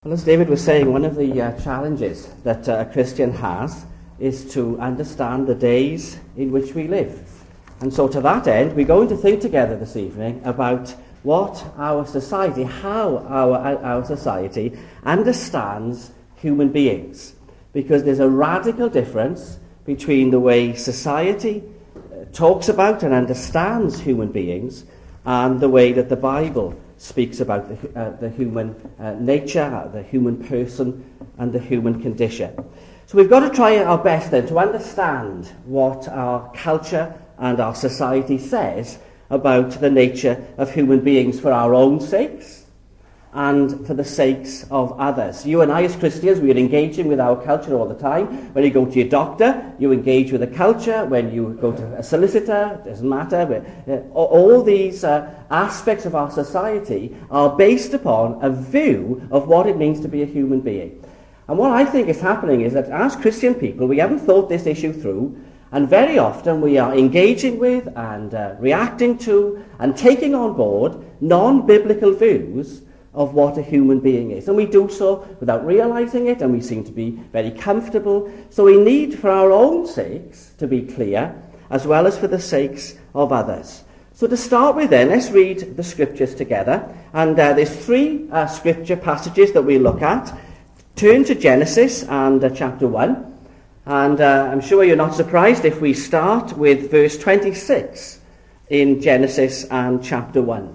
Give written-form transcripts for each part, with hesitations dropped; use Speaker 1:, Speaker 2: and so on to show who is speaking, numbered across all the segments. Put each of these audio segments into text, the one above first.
Speaker 1: Well, as David was saying, one of the challenges that a Christian has is to understand the days in which we live. And so to that end, we're going to think together this evening about what our society, how our society understands human beings. Because there's a radical difference between the way society talks about and understands human beings and the way that the Bible speaks about the human nature, the human person, and the human condition. So we've got to try our best then to understand what our culture and our society says about the nature of human beings for our own sakes and for the sakes of others. You and I as Christians, we are engaging with our culture all the time. When you go to your doctor, you engage with the culture. When you go to a solicitor, it doesn't matter. All these aspects of our society are based upon a view of what it means to be a human being. And what I think is happening is that as Christian people, we haven't thought this issue through, and very often we are engaging with and reacting to and taking on board non-biblical views of what a human being is. And we do so without realizing it, and we seem to be very comfortable. So we need, for our own sakes, to be clear, as well as for the sakes of others. So to start with then, let's read the scriptures together. And there's three scripture passages that we look at. Turn to Genesis and chapter 1. And I'm sure you're not surprised if we start with verse 26 in Genesis and chapter 1.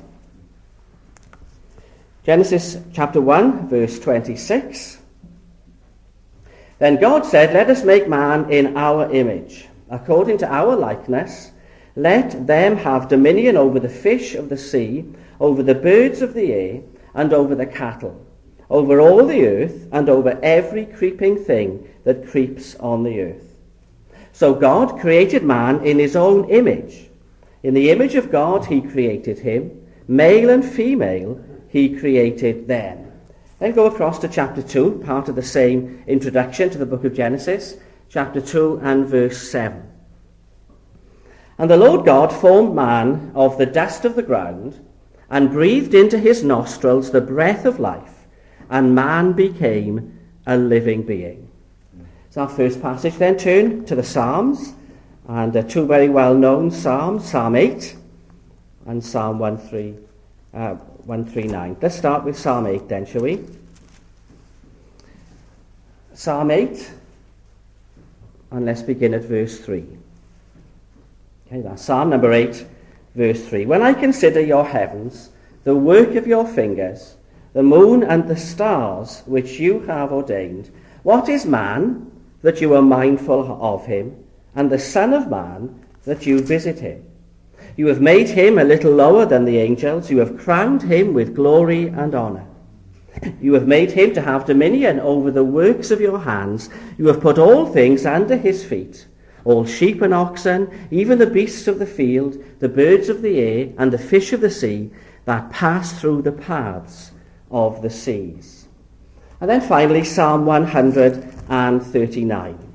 Speaker 1: Genesis chapter 1, verse 26. Then God said, "Let us make man in our image, according to our likeness. Let them have dominion over the fish of the sea, over the birds of the air, and over the cattle, over all the earth, and over every creeping thing that creeps on the earth." So God created man in his own image. In the image of God he created him. Male and female he created them. Then go across to chapter 2, part of the same introduction to the book of Genesis, chapter 2 and verse 7. "And the Lord God formed man of the dust of the ground, and breathed into his nostrils the breath of life, and man became a living being." So our first passage then, turn to the Psalms, and two very well-known Psalms, Psalm 8 and Psalm 139. Let's start with Psalm 8 then, shall we? Psalm 8, and let's begin at verse 3. Okay, that's Psalm number 8, verse 3. "When I consider your heavens, the work of your fingers, the moon and the stars which you have ordained, what is man that you are mindful of him, and the son of man that you visit him? You have made him a little lower than the angels. You have crowned him with glory and honor. You have made him to have dominion over the works of your hands. You have put all things under his feet, all sheep and oxen, even the beasts of the field, the birds of the air, and the fish of the sea that pass through the paths of the seas." And then finally, Psalm 139.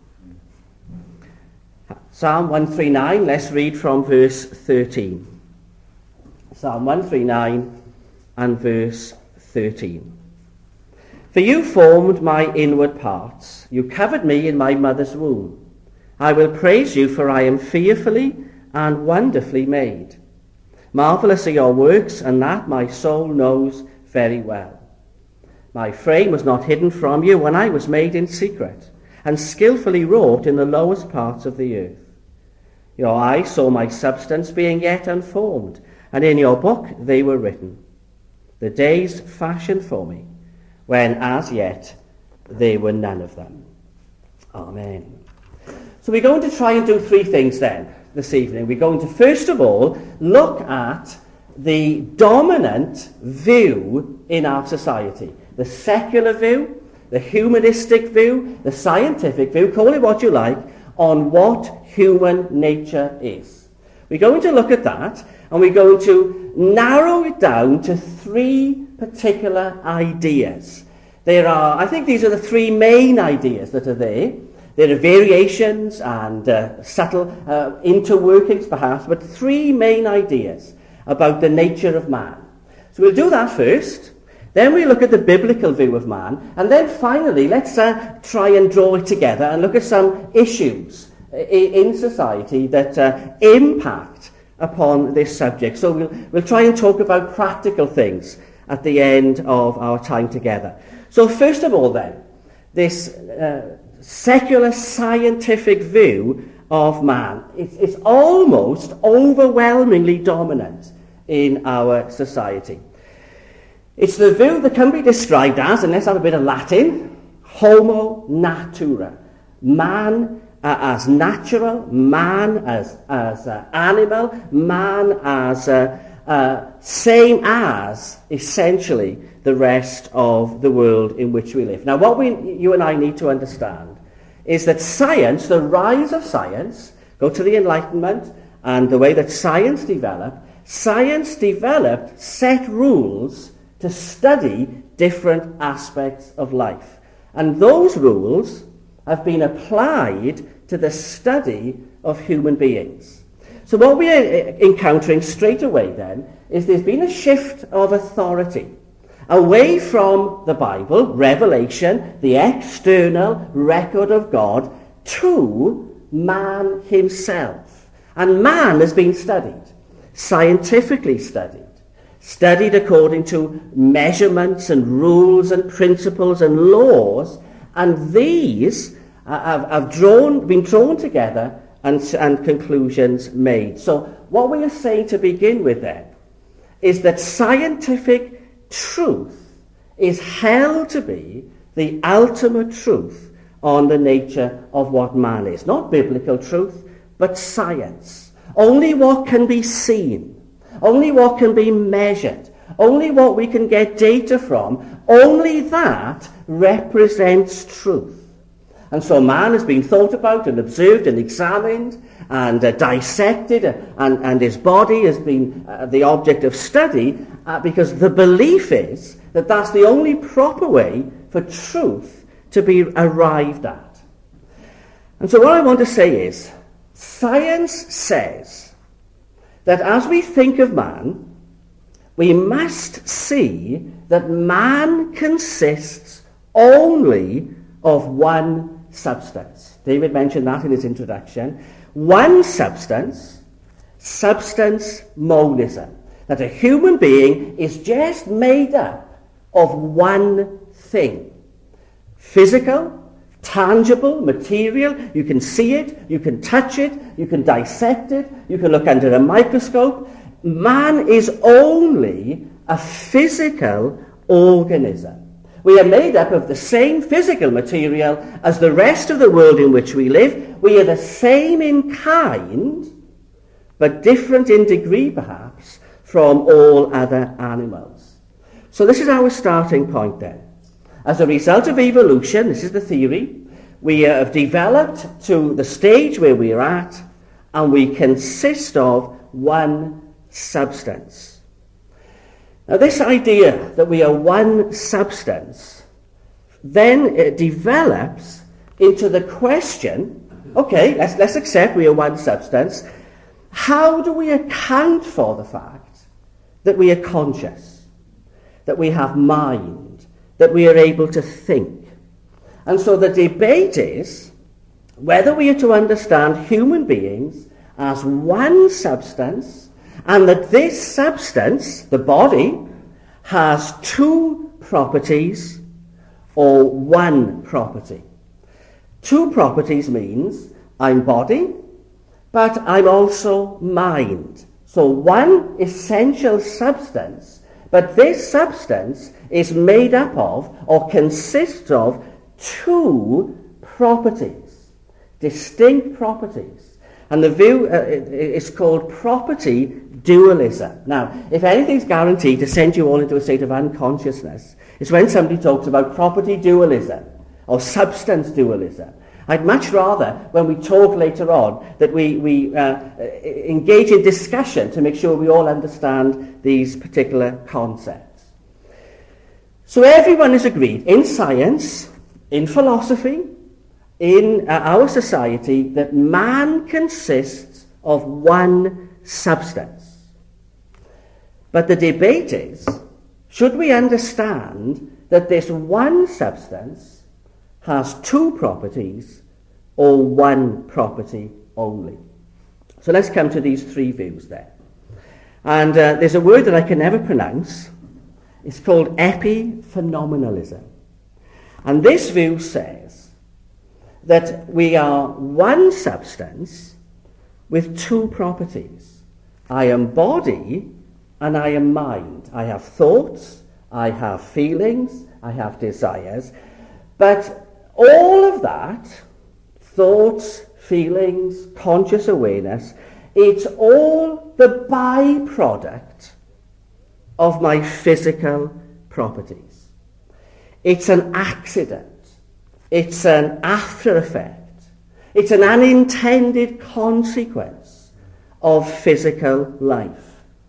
Speaker 1: Psalm 139, let's read from verse 13. Psalm 139 and verse 13. "For you formed my inward parts. You covered me in my mother's womb. I will praise you, for I am fearfully and wonderfully made. Marvelous are your works, and that my soul knows very well. My frame was not hidden from you when I was made in secret, and skillfully wrought in the lowest parts of the earth. Your eye saw my substance being yet unformed, and in your book they were written, the days fashioned for me, when as yet there were none of them." Amen. So we're going to try and do three things then this evening. We're going to first of all look at the dominant view in our society. The secular view, the humanistic view, the scientific view, call it what you like, on what human nature is. We're going to look at that, and we're going to narrow it down to three particular ideas. I think these are the three main ideas that are there. There are variations and subtle interworkings perhaps, but three main ideas about the nature of man. So we'll do that first. Then we look at the biblical view of man. And then finally, let's try and draw it together and look at some issues in society that impact upon this subject. So we'll try and talk about practical things at the end of our time together. So first of all then, this secular scientific view of man, it's almost overwhelmingly dominant in our society. It's the view that can be described as, and let's have a bit of Latin, homo natura. Man as natural, man as animal, man as same as, essentially, the rest of the world in which we live. Now, what you and I need to understand is that science, the rise of science, go to the Enlightenment and the way that science developed set rules to study different aspects of life. And those rules have been applied to the study of human beings. So what we are encountering straight away then is there's been a shift of authority away from the Bible, Revelation, the external record of God, to man himself. And man has been studied, scientifically studied according to measurements and rules and principles and laws, and these have been drawn together and conclusions made. So what we are saying to begin with then is that scientific truth is held to be the ultimate truth on the nature of what man is. Not biblical truth, but science. Only what can be seen, only what can be measured, only what we can get data from, only that represents truth. And so man has been thought about and observed and examined and dissected, and his body has been the object of study because the belief is that that's the only proper way for truth to be arrived at. And so what I want to say is, science says that as we think of man, we must see that man consists only of one substance. David mentioned that in his introduction. One substance, substance monism. That a human being is just made up of one thing. Physical, tangible, material. You can see it, you can touch it, you can dissect it, you can look under a microscope. Man is only a physical organism. We are made up of the same physical material as the rest of the world in which we live. We are the same in kind, but different in degree, perhaps, from all other animals. So this is our starting point then. As a result of evolution, this is the theory, we have developed to the stage where we are at, and we consist of one substance. Now this idea that we are one substance then develops into the question, okay, let's accept we are one substance. How do we account for the fact that we are conscious, that we have mind, that we are able to think? And so the debate is whether we are to understand human beings as one substance, and that this substance, the body, has two properties or one property. Two properties means I'm body, but I'm also mind. So one essential substance, but this substance is made up of or consists of two properties, distinct properties. And the view is called property dualism. Now, if anything's guaranteed to send you all into a state of unconsciousness, it's when somebody talks about property dualism or substance dualism. I'd much rather, when we talk later on, that we engage in discussion to make sure we all understand these particular concepts. So everyone is agreed in science, in philosophy, in our society, that man consists of one substance. But the debate is, should we understand that this one substance has two properties or one property only? So let's come to these three views then. And there's a word that I can never pronounce. It's called epiphenomenalism. And this view says that we are one substance with two properties. I am body and I am mind. I have thoughts, I have feelings, I have desires. But all of that, thoughts, feelings, conscious awareness, it's all the byproduct of my physical properties. It's an accident. It's an after effect. It's an unintended consequence of physical life.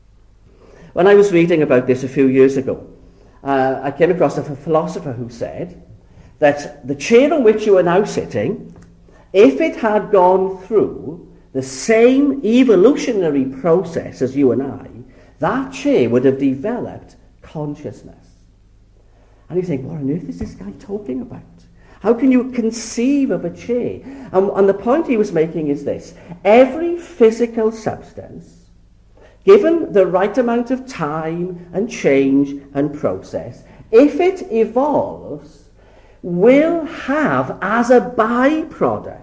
Speaker 1: When I was reading about this a few years ago, I came across a philosopher who said that the chair on which you are now sitting, if it had gone through the same evolutionary process as you and I, that chair would have developed consciousness. And you think, what on earth is this guy talking about? How can you conceive of a chair? And the point he was making is this: every physical substance, given the right amount of time and change and process, if it evolves, will have as a byproduct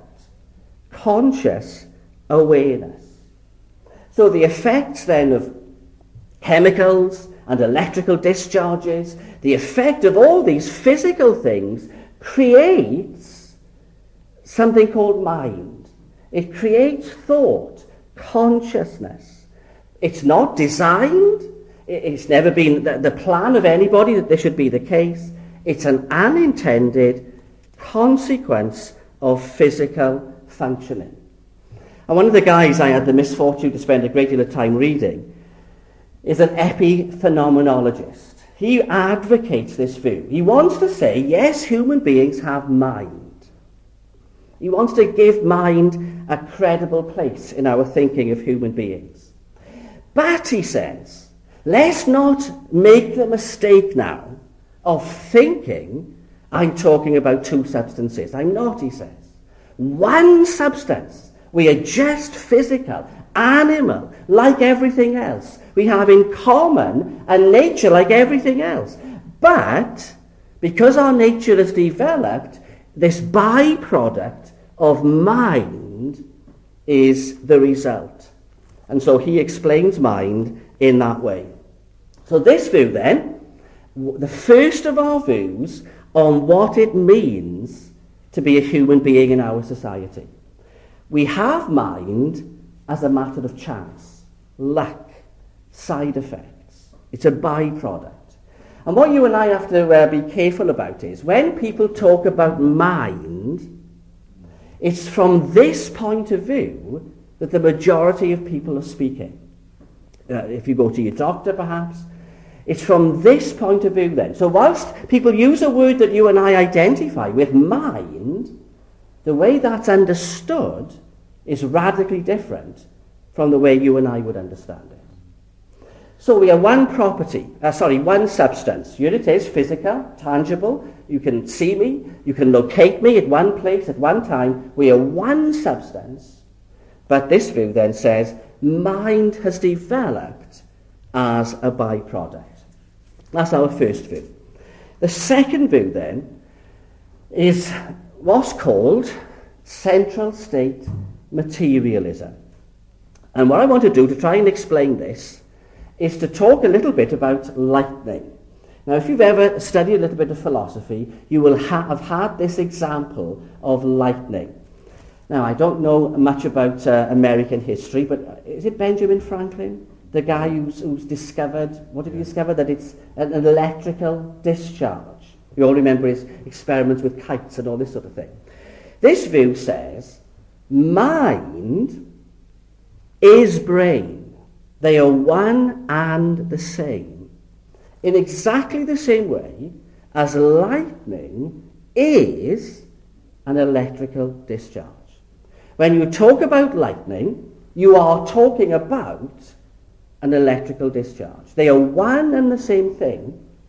Speaker 1: conscious awareness. So the effects then of chemicals and electrical discharges, the effect of all these physical things creates something called mind. It creates thought, consciousness. It's not designed. It's never been the plan of anybody that this should be the case. It's an unintended consequence of physical functioning. And one of the guys I had the misfortune to spend a great deal of time reading is an epiphenomenologist. He advocates this view. He wants to say, yes, human beings have mind. He wants to give mind a credible place in our thinking of human beings. But, he says, let's not make the mistake now of thinking I'm talking about two substances. I'm not, he says. One substance. We are just physical, animal, like everything else. We have in common a nature like everything else. But, because our nature has developed, this byproduct of mind is the result. And so he explains mind in that way. So this view then, the first of our views on what it means to be a human being in our society. We have mind as a matter of chance, luck, side effects. It's a byproduct. And what you and I have to be careful about is when people talk about mind, it's from this point of view that the majority of people are speaking. If you go to your doctor, perhaps, it's from this point of view then. So whilst people use a word that you and I identify with, mind, the way that's understood is radically different from the way you and I would understand it. So we are one one substance. Here it is, physical, tangible. You can see me, you can locate me at one place at one time. We are one substance. But this view then says mind has developed as a byproduct. That's our first view. The second view then is what's called central state materialism. And what I want to do to try and explain this is to talk a little bit about lightning. Now, if you've ever studied a little bit of philosophy, you will have had this example of lightning. Now, I don't know much about American history, but is it Benjamin Franklin? The guy who's discovered, what did he discover? That it's an electrical discharge. You all remember his experiments with kites and all this sort of thing. This view says, mind is brain. They are one and the same. In exactly the same way as lightning is an electrical discharge. When you talk about lightning, you are talking about an electrical discharge. They are one and the same thing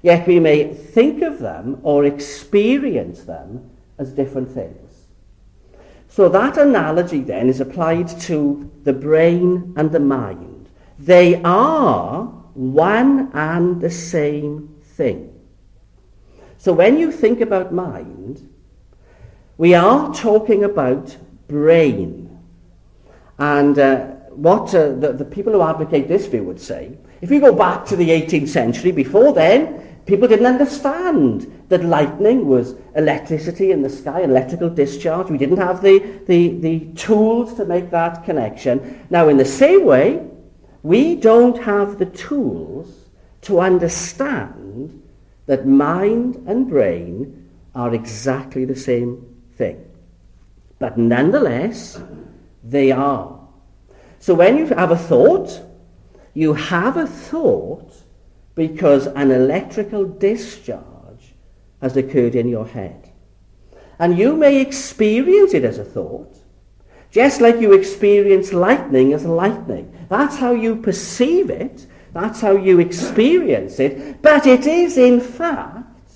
Speaker 1: yet we may think of them or experience them as different things. So that analogy then is applied to the brain and the mind. They are one and the same thing. So when you think about mind, we are talking about brain. And what the people who advocate this view would say, if we go back to the 18th century, before then, people didn't understand that lightning was electricity in the sky, electrical discharge. We didn't have the tools to make that connection. Now, in the same way, we don't have the tools to understand that mind and brain are exactly the same thing. But nonetheless, they are. So when you have a thought, you have a thought because an electrical discharge has occurred in your head. And you may experience it as a thought, just like you experience lightning as lightning. That's how you perceive it. That's how you experience it. But it is, in fact,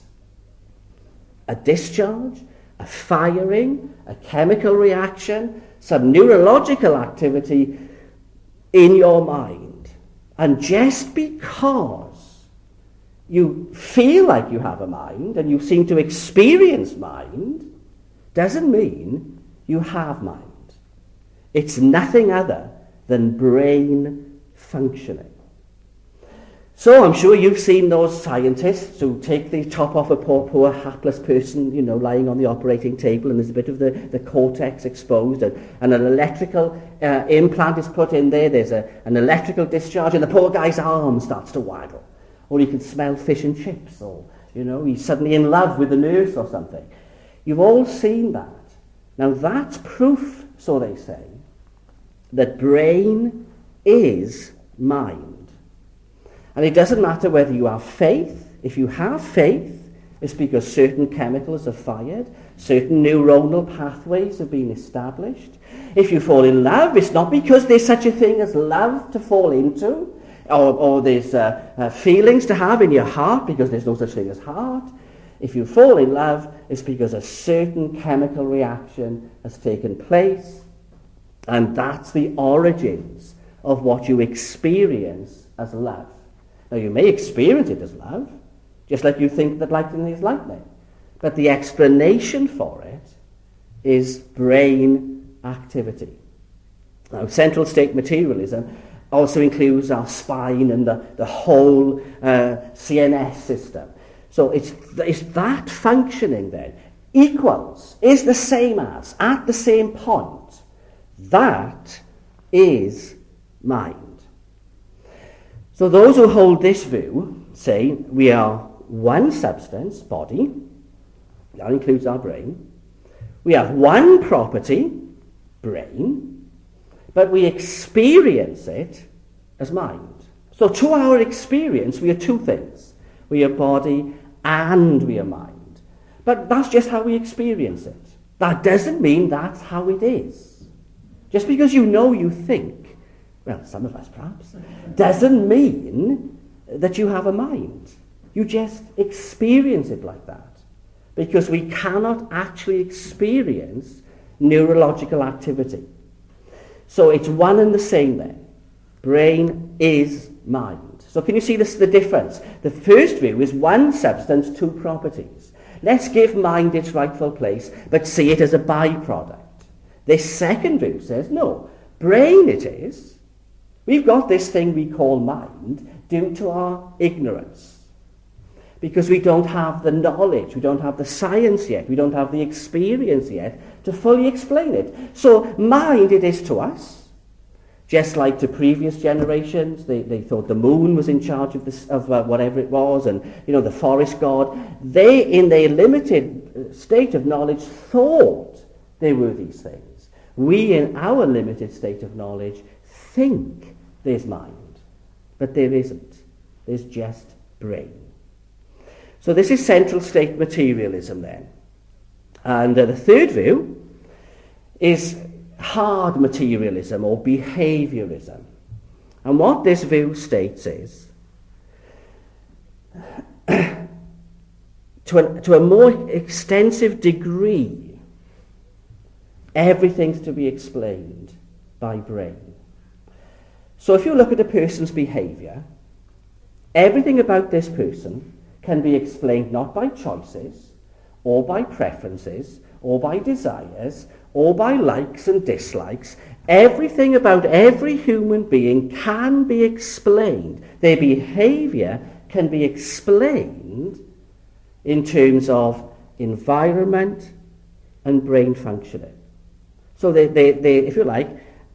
Speaker 1: a discharge, a firing, a chemical reaction, some neurological activity in your mind. And just because you feel like you have a mind and you seem to experience mind doesn't mean you have mind. It's nothing other than brain functioning. So I'm sure you've seen those scientists who take the top off a poor hapless person, lying on the operating table, and there's a bit of the cortex exposed, and an electrical implant is put in there. There's an electrical discharge, and the poor guy's arm starts to waggle. Or he can smell fish and chips, or, he's suddenly in love with the nurse or something. You've all seen that. Now that's proof, so they say, that brain is mind. And it doesn't matter whether you have faith. If you have faith, it's because certain chemicals are fired, certain neuronal pathways have been established. If you fall in love, it's not because there's such a thing as love to fall into, or there's feelings to have in your heart, because there's no such thing as heart. If you fall in love, it's because a certain chemical reaction has taken place, and that's the origins of what you experience as love. Now, you may experience it as love, just like you think that lightning is lightning, but the explanation for it is brain activity. Now, central state materialism also includes our spine and the whole CNS system. So it's that functioning then, equals, is the same as, at the same point, that is mind. So those who hold this view say we are one substance, body, that includes our brain. We have one property, brain, but we experience it as mind. So to our experience, we are two things. We are body and we are mind. But that's just how we experience it. That doesn't mean that's how it is. Just because you think, well, some of us perhaps, doesn't mean that you have a mind. You just experience it like that. Because we cannot actually experience neurological activity. So it's one and the same then. Brain is mind. So can you see the difference? The first view is one substance, two properties. Let's give mind its rightful place, but see it as a byproduct. This second view says, no, brain it is. We've got this thing we call mind due to our ignorance. Because we don't have the knowledge, we don't have the science yet, we don't have the experience yet to fully explain it. So mind it is to us. Just like to previous generations, they thought the moon was in charge of whatever it was, and the forest god. They, in their limited state of knowledge, thought they were these things. We, in our limited state of knowledge, think there's mind, but there isn't. There's just brain. So this is central state materialism then. And the third view is hard materialism or behaviorism. And what this view states is to a more extensive degree, everything's to be explained by brain. So if you look at a person's behaviour, everything about this person can be explained not by choices, or by preferences, or by desires, or by likes and dislikes. Everything about every human being can be explained. Their behaviour can be explained in terms of environment and brain functioning. So they if you like,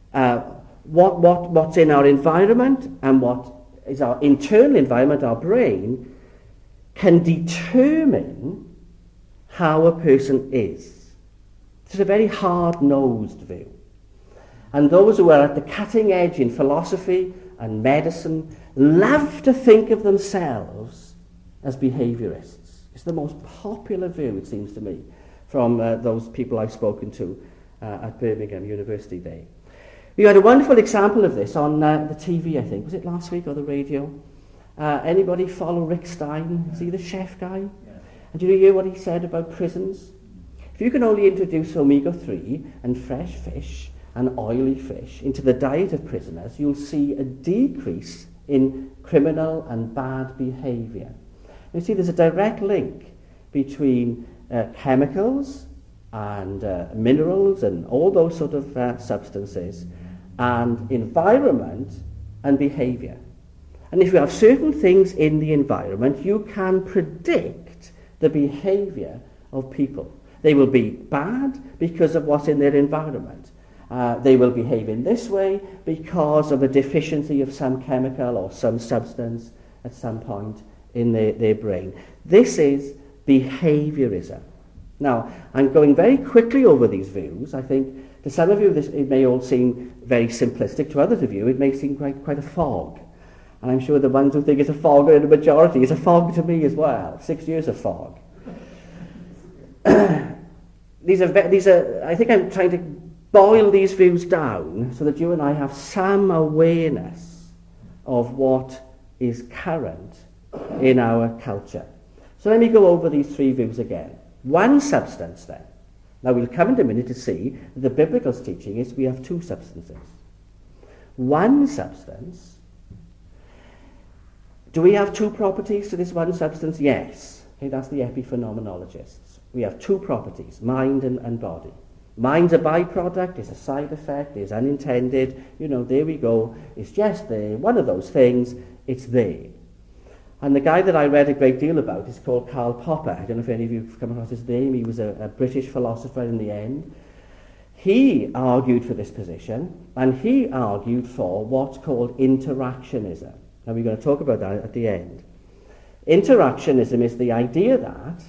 Speaker 1: what's in our environment and what is our internal environment, our brain, can determine how a person is. It's a very hard-nosed view. And those who are at the cutting edge in philosophy and medicine love to think of themselves as behaviourists. It's the most popular view, it seems to me, from those people I've spoken to at Birmingham University there. We had a wonderful example of this on the TV, I think. Was it last week or the radio? Anybody follow Rick Stein? Is he the chef guy? Yeah. And did you hear what he said about prisons? If you can only introduce omega-3 and fresh fish and oily fish into the diet of prisoners, you'll see a decrease in criminal and bad behaviour. You see, there's a direct link between chemicals and minerals and all those sort of substances and environment and behaviour. And if you have certain things in the environment, you can predict the behaviour of people. They will be bad because of what's in their environment. They will behave in this way because of a deficiency of some chemical or some substance at some point in their brain. This is behaviorism. Now, I'm going very quickly over these views. I think to some of you it may all seem very simplistic. To others of you it may seem quite a fog. And I'm sure the ones who think it's a fog are in the majority. It's a fog to me as well. 6 years of fog. These are. I think I'm trying to boil these views down so that you and I have some awareness of what is current in our culture. So let me go over these three views again. One substance then. Now we'll come in a minute to see that the biblical teaching is we have two substances. One substance. Do we have two properties to this one substance? Yes. Okay, that's the epiphenomenologists. We have two properties, mind and body. Mind's a byproduct, it's a side effect, it's unintended, there we go. It's just there, one of those things, it's there. And the guy that I read a great deal about is called Karl Popper. I don't know if any of you have come across his name. He was a British philosopher in the end. He argued for this position, and he argued for what's called interactionism. Now we're going to talk about that at the end. Interactionism is the idea that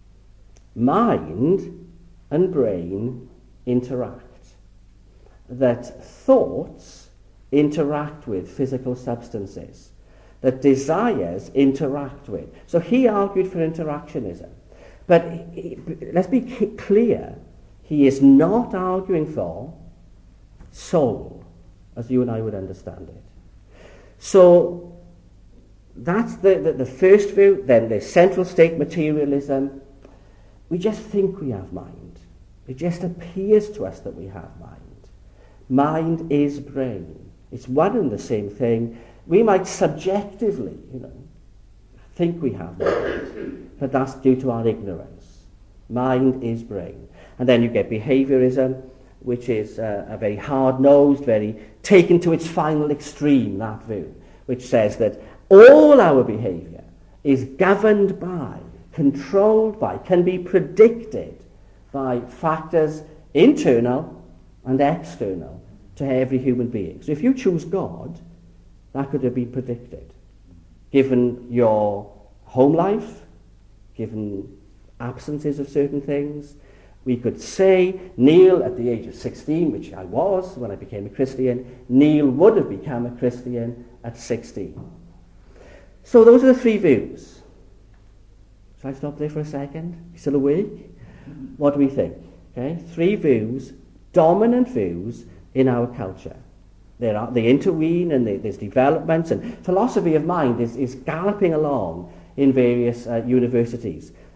Speaker 1: mind and brain interact, that thoughts interact with physical substances, that desires interact with. So he argued for interactionism. But let's be clear, he is not arguing for soul, as you and I would understand it. So that's the first view. Then there's central state materialism. We just think we have mind. It just appears to us that we have mind. Mind is brain. It's one and the same thing. We might subjectively, think we have mind, but that's due to our ignorance. Mind is brain. And then you get behaviorism, which is a very hard-nosed, very taken to its final extreme, that view, which says that all our behaviour is governed by, controlled by, can be predicted by factors internal and external to every human being. So if you choose God, that could have been predicted. Given your home life, given absences of certain things, we could say Neil at the age of 16, which I was when I became a Christian, Neil would have become a Christian at 16. So those are the three views. Shall I stop there for a second? You still awake? What do we think? Okay, three views, dominant views in our culture. They intervene and there's developments, and philosophy of mind is galloping along in various universities.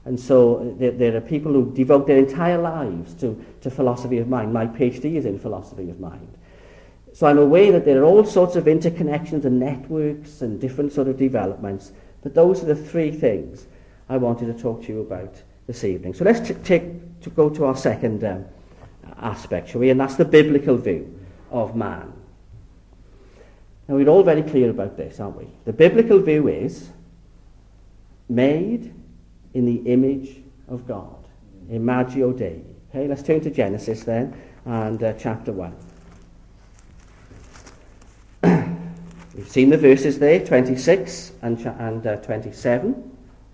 Speaker 1: And so there are people who devote their entire lives to philosophy of mind. My PhD is in philosophy of mind. So I'm aware that there are all sorts of interconnections and networks and different sort of developments. But those are the three things I wanted to talk to you about this evening. So let's go to our second aspect, shall we? And that's the biblical view of man. Now, we're all very clear about this, aren't we? The biblical view is made in the image of God. Imago Dei. Okay, let's turn to Genesis then, and chapter 1. We've seen the verses there, 26 and 27.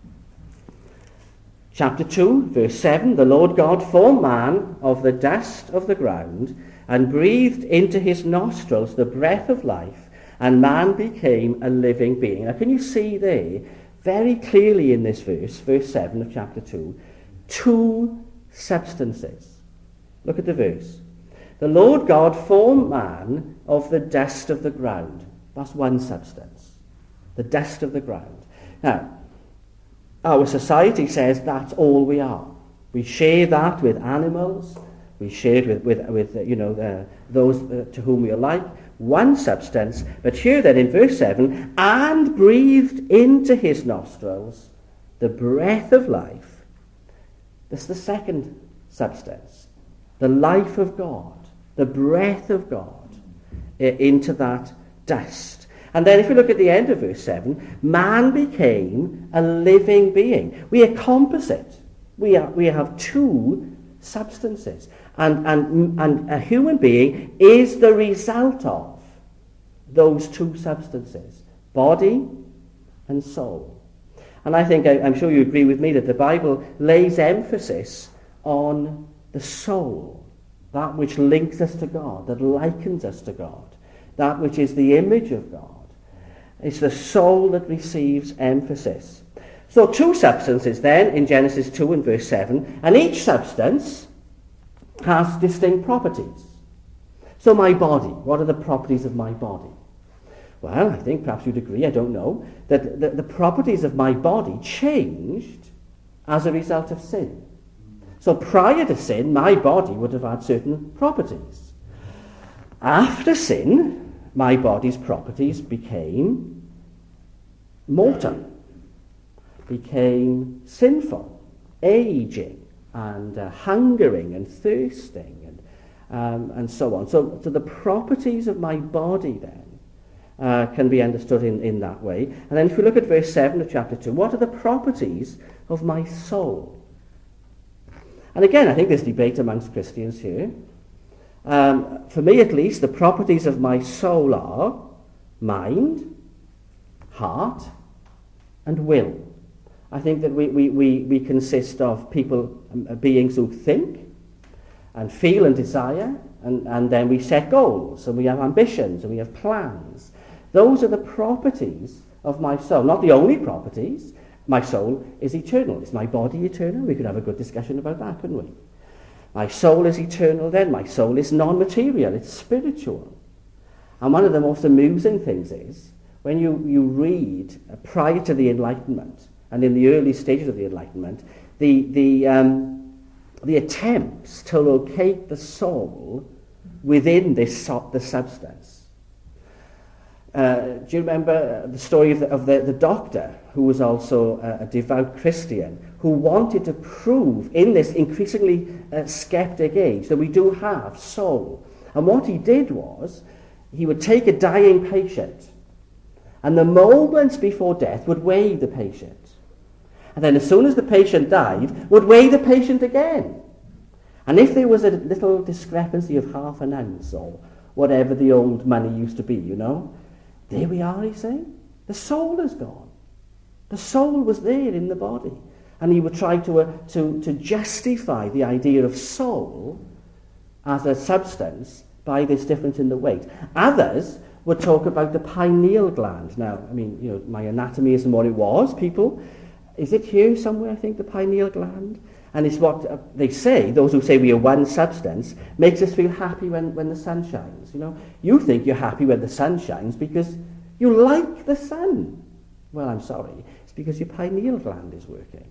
Speaker 1: Chapter 2, verse 7, the Lord God formed man of the dust of the ground and breathed into his nostrils the breath of life, and man became a living being. Now, can you see there, very clearly in this verse 7 of chapter 2, two substances. Look at the verse. The Lord God formed man of the dust of the ground. That's one substance. The dust of the ground. Now, our society says that's all we are. We share that with animals. We share it with those to whom we are like. One substance. But here then in verse 7, and breathed into his nostrils the breath of life. That's the second substance. The life of God. The breath of God into that dust. And then if we look at the end of verse 7, man became a living being. We are composite. We have two substances. And a human being is the result of those two substances, body and soul. And I think, I'm sure you agree with me, that the Bible lays emphasis on the soul, that which links us to God, that likens us to God, that which is the image of God. It's the soul that receives emphasis. So two substances then in Genesis 2 and verse 7, and each substance has distinct properties. So my body, what are the properties of my body? Well, I think perhaps you'd agree, I don't know, that the properties of my body changed as a result of sin. So prior to sin, my body would have had certain properties. After sin, my body's properties became mortal, became sinful, aging, and hungering and thirsting, and so on. So the properties of my body then can be understood in that way. And then if we look at verse 7 of chapter 2, what are the properties of my soul? And again, I think there's debate amongst Christians here. For me at least, the properties of my soul are mind, heart, and will. I think that we consist of people, beings who think and feel and desire, and then we set goals, and we have ambitions, and we have plans. Those are the properties of my soul. Not the only properties. My soul is eternal. Is my body eternal? We could have a good discussion about that, couldn't we? My soul is eternal then. My soul is non-material. It's spiritual. And one of the most amusing things is, when you read prior to the Enlightenment, and in the early stages of the Enlightenment, the attempts to locate the soul within the substance. Do you remember the story of the doctor, who was also a devout Christian, who wanted to prove in this increasingly skeptic age that we do have soul? And what he did was, he would take a dying patient, and the moments before death would weigh the patient. And then as soon as the patient died, would weigh the patient again. And if there was a little discrepancy of half an ounce, or whatever the old money used to be, there we are, he's saying. The soul is gone. The soul was there in the body. And he would try to justify the idea of soul as a substance by this difference in the weight. Others would talk about the pineal gland. Now, my anatomy isn't what it was, people. Is it here somewhere, I think, the pineal gland? And it's what they say, those who say we are one substance, makes us feel happy when the sun shines. You think you're happy when the sun shines because you like the sun. Well, I'm sorry. It's because your pineal gland is working.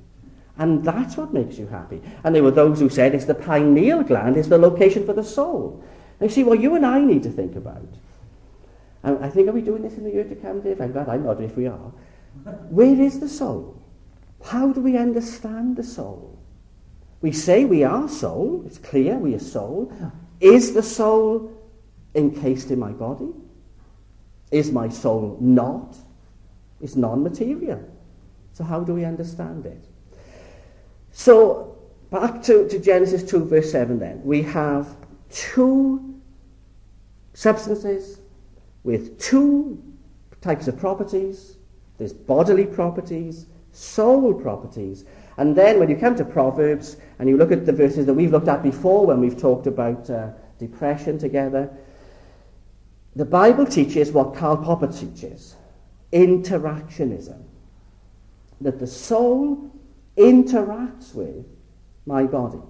Speaker 1: And that's what makes you happy. And there were those who said it's the pineal gland is the location for the soul. And you see, what you and I need to think about, and I think, are we doing this in the year to come, Dave? I'm glad I'm not if we are. Where is the soul? How do we understand the soul? We say we are soul. It's clear we are soul. Is the soul encased in my body? Is my soul not? It's non-material. So how do we understand it? So back to Genesis 2 verse 7 then. We have two substances with two types of properties. There's bodily properties, soul properties. And then when you come to Proverbs and you look at the verses that we've looked at before when we've talked about depression together, the Bible teaches what Karl Popper teaches, interactionism. That the soul interacts with my body.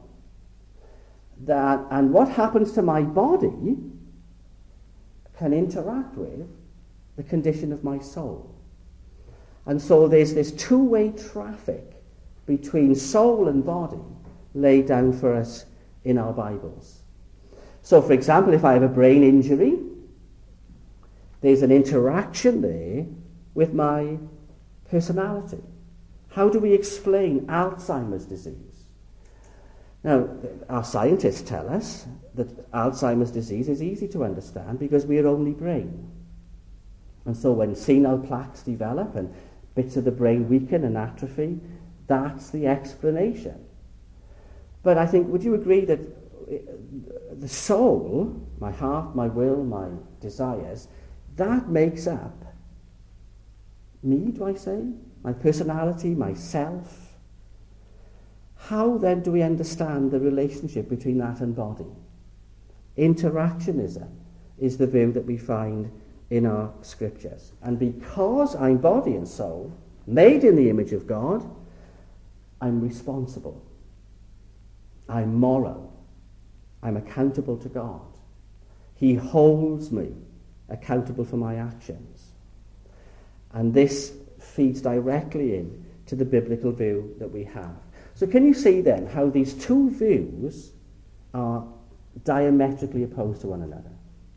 Speaker 1: And what happens to my body can interact with the condition of my soul. And so there's this two-way traffic between soul and body laid down for us in our Bibles. So, for example, if I have a brain injury, there's an interaction there with my personality. How do we explain Alzheimer's disease? Now, our scientists tell us that Alzheimer's disease is easy to understand because we are only brain. And so when senile plaques develop and bits of the brain weaken and atrophy, that's the explanation. But I think, would you agree that the soul, my heart, my will, my desires, that makes up me, do I say? My personality, myself. How then do we understand the relationship between that and body? Interactionism is the view that we find in our scriptures. And because I'm body and soul, made in the image of God, I'm responsible. I'm moral. I'm accountable to God. He holds me accountable for my actions. And this feeds directly in to the biblical view that we have. So can you see then how these two views are diametrically opposed to one another?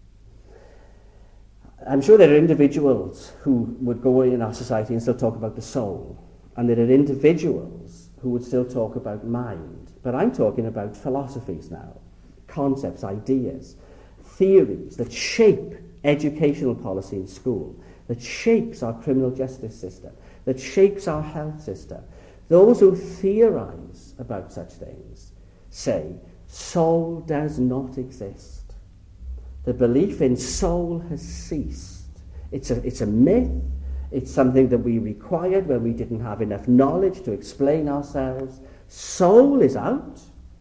Speaker 1: I'm sure there are individuals who would go in our society and still talk about the soul, and there are individuals who would still talk about mind. But I'm talking about philosophies now, concepts, ideas, theories that shape educational policy in school, that shapes our criminal justice system, that shapes our health system. Those who theorize about such things say soul does not exist. The belief in soul has ceased. It's a myth. It's something that we required when we didn't have enough knowledge to explain ourselves. Soul is out.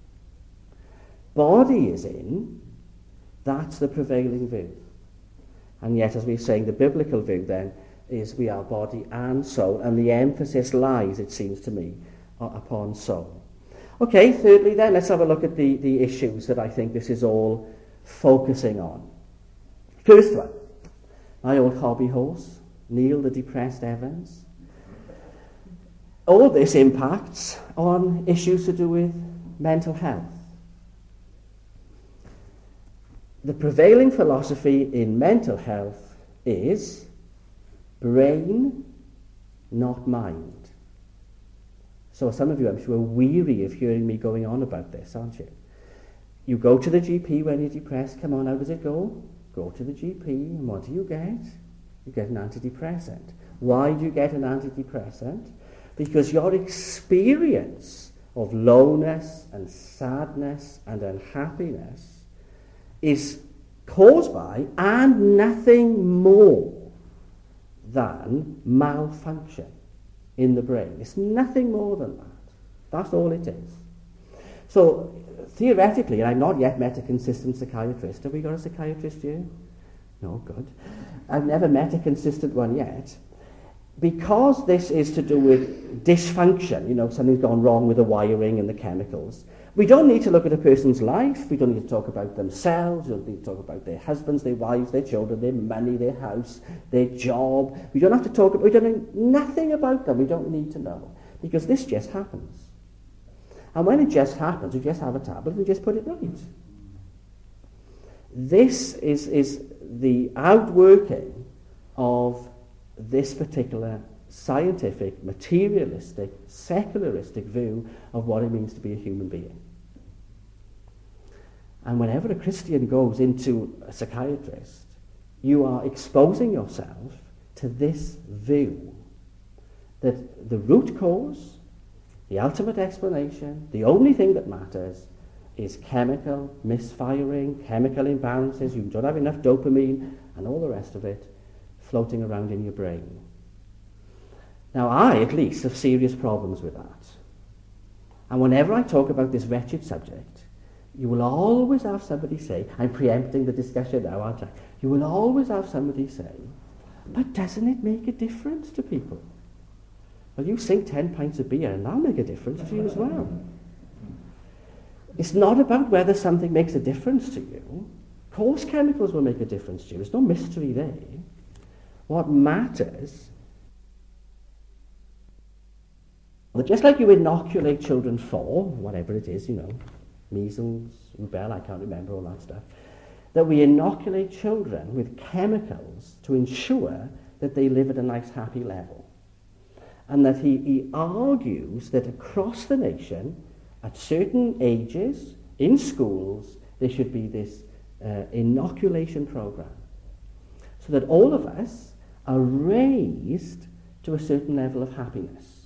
Speaker 1: Body is in. That's the prevailing view. And yet, as we're saying, the biblical view then is we are body and soul, and the emphasis lies, it seems to me, upon soul. Okay, thirdly then, let's have a look at the issues that I think this is all focusing on. First one, my old hobby horse, Neil the Depressed Evans. All this impacts on issues to do with mental health. The prevailing philosophy in mental health is brain, not mind. So some of you, I'm sure, are weary of hearing me going on about this, aren't you? You go to the GP when you're depressed. Come on, how does it go? Go to the GP, and what do you get? You get an antidepressant. Why do you get an antidepressant? Because your experience of lowness and sadness and unhappiness is caused by and nothing more than malfunction in the brain. It's nothing more than that. That's all it is. So theoretically, and I've not yet met a consistent psychiatrist. Have we got a psychiatrist here? No, good. I've never met a consistent one yet. Because this is to do with dysfunction, something's gone wrong with the wiring and the chemicals, we don't need to look at a person's life. We don't need to talk about themselves. We don't need to talk about their husbands, their wives, their children, their money, their house, their job. We don't have to talk about, we don't know nothing about them. We don't need to know. Because this just happens. And when it just happens, you just have a tablet and just put it right. This is the outworking of this particular scientific, materialistic, secularistic view of what it means to be a human being. And whenever a Christian goes into a psychiatrist, you are exposing yourself to this view that the root cause, the ultimate explanation, the only thing that matters is chemical misfiring, chemical imbalances, you don't have enough dopamine, and all the rest of it floating around in your brain. Now, I, at least, have serious problems with that. And whenever I talk about this wretched subject, you will always have somebody say, I'm preempting the discussion now, aren't I? You will always have somebody say, but doesn't it make a difference to people? Well, you sink 10 pints of beer and that'll make a difference to you as well. It's not about whether something makes a difference to you. Of course chemicals will make a difference to you. There's no mystery there. What matters, well, just like you inoculate children for, whatever it is, measles, rubella, I can't remember all that stuff, that we inoculate children with chemicals to ensure that they live at a nice, happy level. And that he argues that across the nation, at certain ages, in schools, there should be this inoculation program. So that all of us are raised to a certain level of happiness.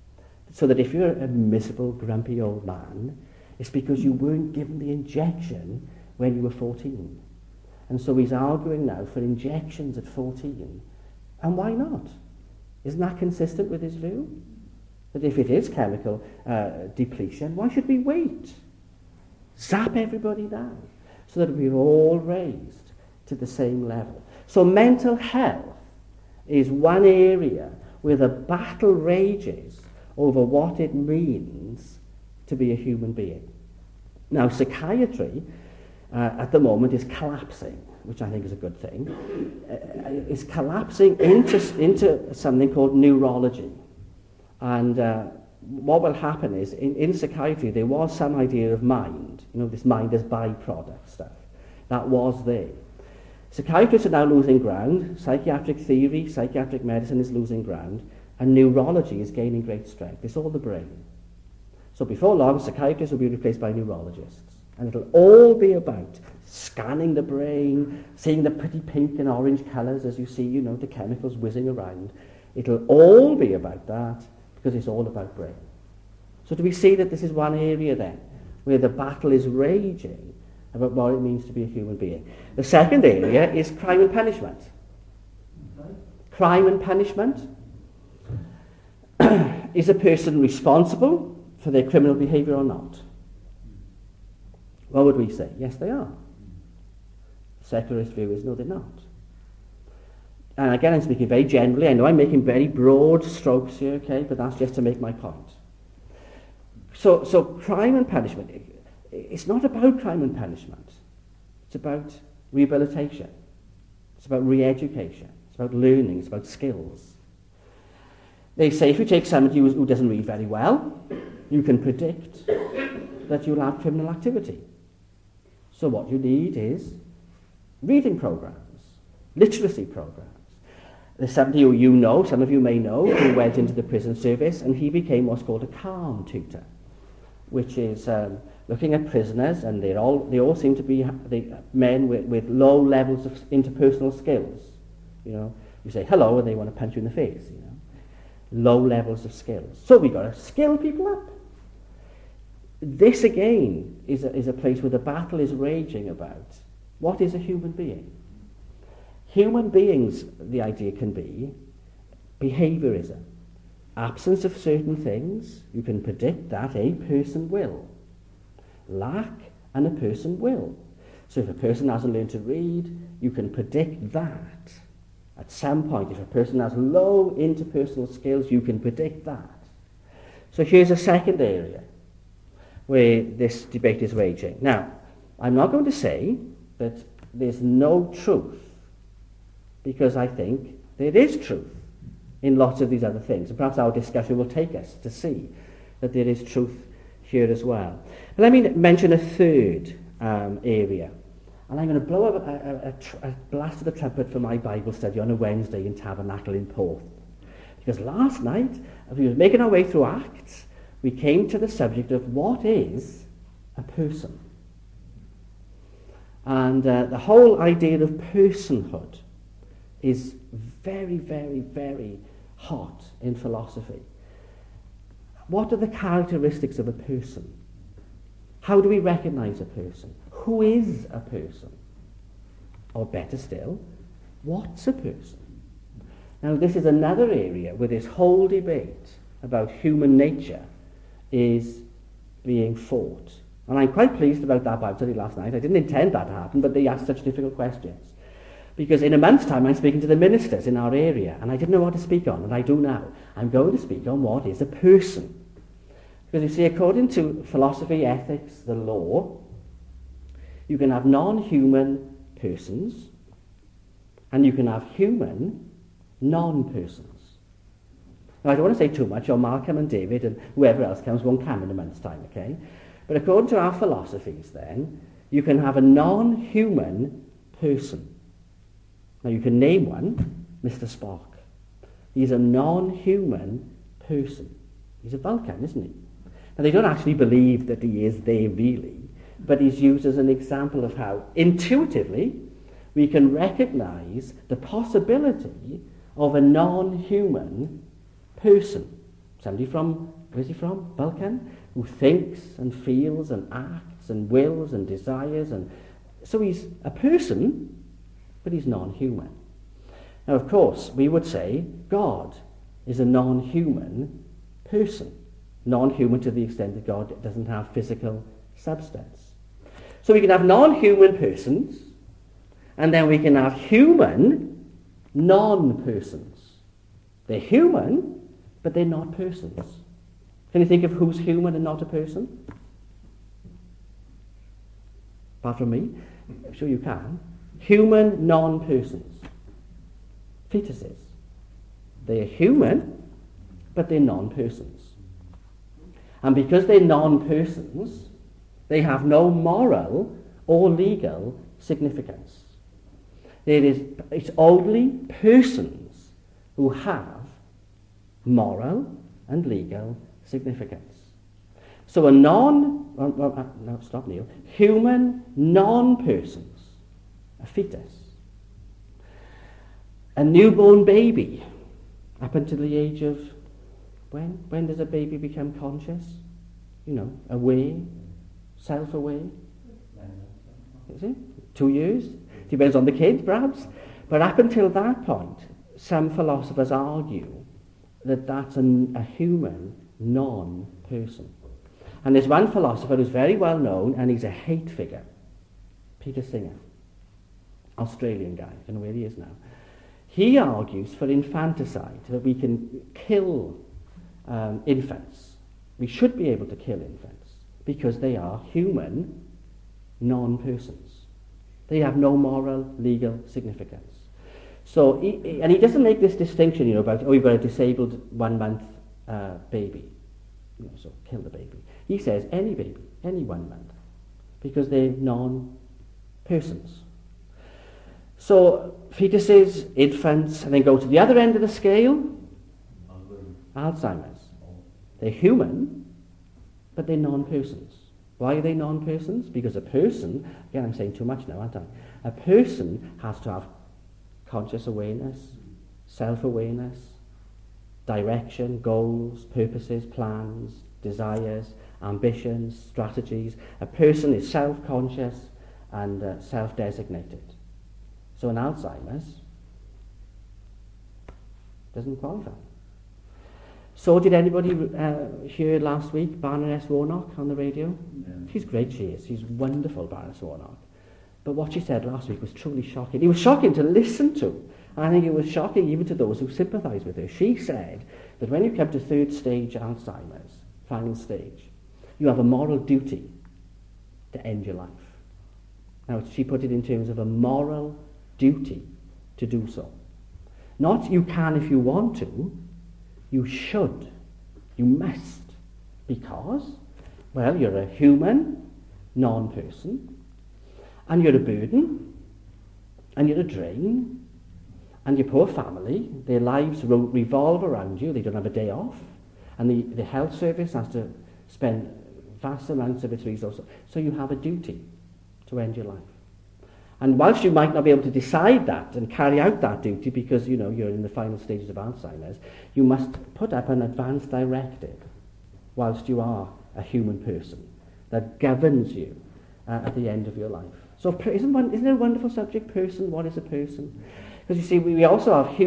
Speaker 1: So that if you're a miserable, grumpy old man, it's because you weren't given the injection when you were 14. And so he's arguing now for injections at 14. And why not? Isn't that consistent with his view? That if it is chemical depletion, why should we wait? Zap everybody down so that we're all raised to the same level. So mental health is one area where the battle rages over what it means to be a human being. Now, psychiatry at the moment is collapsing, which I think is a good thing. It's collapsing into something called neurology. And what will happen is, in psychiatry, there was some idea of mind, this mind as byproduct stuff. That was there. Psychiatrists are now losing ground. Psychiatric theory, psychiatric medicine is losing ground. And neurology is gaining great strength. It's all the brain. So before long, psychiatrists will be replaced by neurologists. And it'll all be about scanning the brain, seeing the pretty pink and orange colours as you see, the chemicals whizzing around. It'll all be about that because it's all about brain. So do we see that this is one area then where the battle is raging about what it means to be a human being? The second area is crime and punishment. Crime and punishment. Is a person responsible for their criminal behaviour or not? What would we say? Yes, they are. The secularist view is no, they're not. And again, I'm speaking very generally. I know I'm making very broad strokes here, okay, but that's just to make my point. So crime and punishment, it's not about crime and punishment. It's about rehabilitation. It's about re-education. It's about learning. It's about skills. They say if you take somebody who doesn't read very well, you can predict that you'll have criminal activity. So what you need is reading programs, literacy programs. There's somebody who some of you may know, who went into the prison service, and he became what's called a calm tutor, which is looking at prisoners, and they all seem to be men with low levels of interpersonal skills. You say hello, and they want to punch you in the face. Low levels of skills. So we've got to skill people up. This again is a place where the battle is raging about what is a human being. Human beings, the idea can be behaviorism. Absence of certain things, you can predict that a person will. Lack, and a person will. So if a person hasn't learned to read, you can predict that. At some point, if a person has low interpersonal skills, you can predict that. So here's a second area where this debate is raging. Now, I'm not going to say that there's no truth, because I think there is truth in lots of these other things. And perhaps our discussion will take us to see that there is truth here as well. But let me mention a third area. And I'm going to blow up a blast of the trumpet for my Bible study on a Wednesday in Tabernacle in Porth. Because last night, as we were making our way through Acts, we came to the subject of what is a person. And the whole idea of personhood is very, very, very hot in philosophy. What are the characteristics of a person? How do we recognize a person? Who is a person? Or better still, what's a person? Now this is another area where this whole debate about human nature is being fought. And I'm quite pleased about that Bible study last night. I didn't intend that to happen, but they asked such difficult questions. Because in a month's time I'm speaking to the ministers in our area, and I didn't know what to speak on, and I do now. I'm going to speak on what is a person. Because you see, according to philosophy, ethics, the law, you can have non-human persons, and you can have human non-persons. Now, I don't want to say too much, or Malcolm and David and whoever else comes won't come in a month's time, okay? But according to our philosophies, then, you can have a non-human person. Now, you can name one, Mr. Spock. He's a non-human person. He's a Vulcan, isn't he? Now, they don't actually believe that he is there really, but he's used as an example of how intuitively we can recognize the possibility of a non-human person. Somebody from, where's he from? Vulcan? Who thinks and feels and acts and wills and desires. And so he's a person, but he's non-human. Now, of course, we would say God is a non-human person. Non-human to the extent that God doesn't have physical substance. So we can have non-human persons, and then we can have human non-persons. They're human, but they're not persons. Can you think of who's human and not a person? Apart from me? I'm sure you can. Human non-persons. Fetuses. They're human, but they're non-persons. And because they're non-persons, they have no moral or legal significance. It's only persons who have moral and legal significance. So human non-persons, a fetus, a newborn baby, up until the age of, when does a baby become conscious? You know, aware, self-aware. Is it? 2 years? Depends on the kid, perhaps. But up until that point, some philosophers argue that that's a human non-person. And there's one philosopher who's very well known, and he's a hate figure. Peter Singer. Australian guy. I don't know where he is now. He argues for infanticide, that we can kill infants. We should be able to kill infants because they are human non-persons. They have no moral, legal significance. So, he doesn't make this distinction, about, you've got a disabled 1 month baby. So kill the baby. He says any baby, any 1 month, because they're non-persons. So fetuses, infants, and then go to the other end of the scale, Alzheimer's. They're human, but they're non-persons. Why are they non-persons? Because a person, again I'm saying too much now, aren't I? A person has to have conscious awareness, self-awareness, direction, goals, purposes, plans, desires, ambitions, strategies. A person is self-conscious and self-designated. So an Alzheimer's doesn't qualify. So did anybody hear last week Baroness Warnock on the radio? Yeah. She's great, she is. She's wonderful, Baroness Warnock. But what she said last week was truly shocking. It was shocking to listen to. And I think it was shocking even to those who sympathise with her. She said that when you come to third stage Alzheimer's, final stage, you have a moral duty to end your life. Now, she put it in terms of a moral duty to do so. Not you can if you want to, you should, you must, because Well, you're a human, non-person, and you're a burden, and you're a drain, and your poor family, their lives revolve around you. They don't have a day off, and the health service has to spend vast amounts of its resources. So you have a duty to end your life. And whilst you might not be able to decide that and carry out that duty because, you're in the final stages of Alzheimer's, you must put up an advance directive whilst you are a human person that governs you at the end of your life. So isn't it a wonderful subject, person? What is a person? Because you see, we also have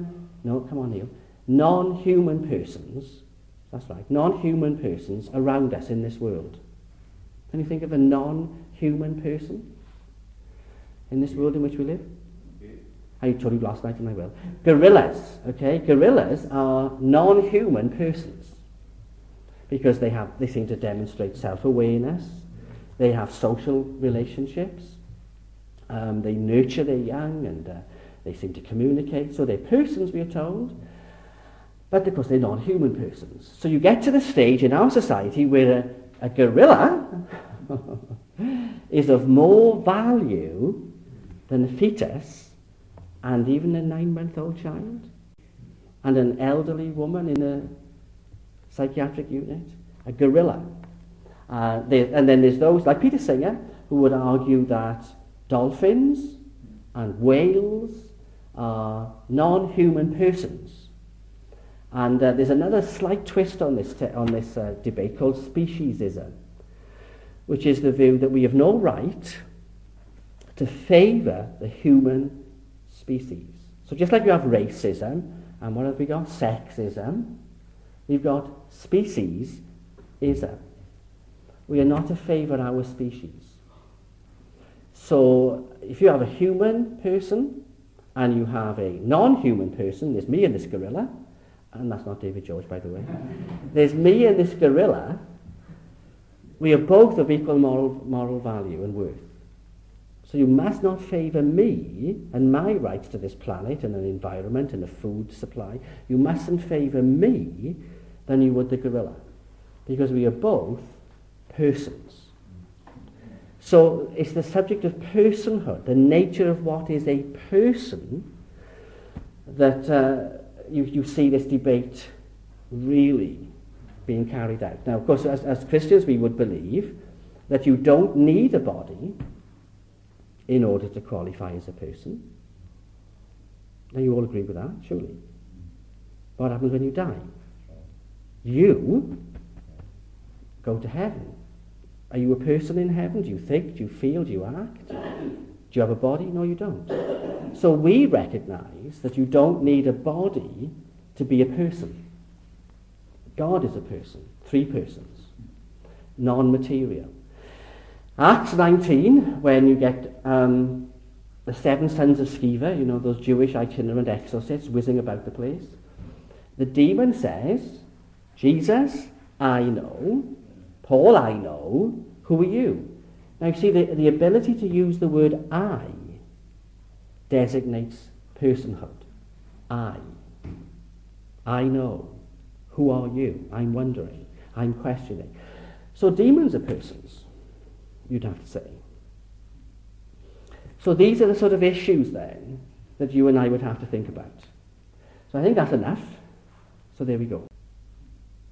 Speaker 1: non-human persons. That's right, non-human persons around us in this world. Can you think of a non-human person in this world in which we live? I told you last night and I will. Gorillas, okay? Gorillas are non-human persons because they seem to demonstrate self-awareness. They have social relationships. They nurture their young and they seem to communicate. So they're persons, we are told. But of course they're non-human persons. So you get to the stage in our society where a gorilla is of more value than a fetus and even a 9-month-old child and an elderly woman in a psychiatric unit. A gorilla. And then there's those like Peter Singer who would argue that dolphins and whales are non-human persons. And there's another slight twist on this debate called speciesism, which is the view that we have no right to favour the human species. So just like you have racism, and what have we got? Sexism. We've got speciesism. We are not to favour our species. So if you have a human person and you have a non-human person, there's me and this gorilla, and that's not David George, by the way. There's me and this gorilla. We are both of equal moral value and worth. So you must not favour me and my rights to this planet and an environment and a food supply. You mustn't favour me than you would the gorilla, because we are both persons. So it's the subject of personhood, the nature of what is a person, that you see this debate really being carried out. Now, of course, as Christians, we would believe that you don't need a body in order to qualify as a person. Now, you all agree with that, surely. What happens when you die? You go to heaven. Are you a person in heaven? Do you think? Do you feel? Do you act? Do you have a body? No, you don't. So we recognize that you don't need a body to be a person. God is a person, 3 persons, non-material. Acts 19, when you get the 7 sons of Sceva, those Jewish itinerant exorcists whizzing about the place, the demon says, Jesus, I know. Paul, I know. Who are you? Now, you see, the ability to use the word I designates personhood. I know. Who are you? I'm wondering. I'm questioning. So demons are persons, you'd have to say. So these are the sort of issues, then, that you and I would have to think about. So I think that's enough. So there we go.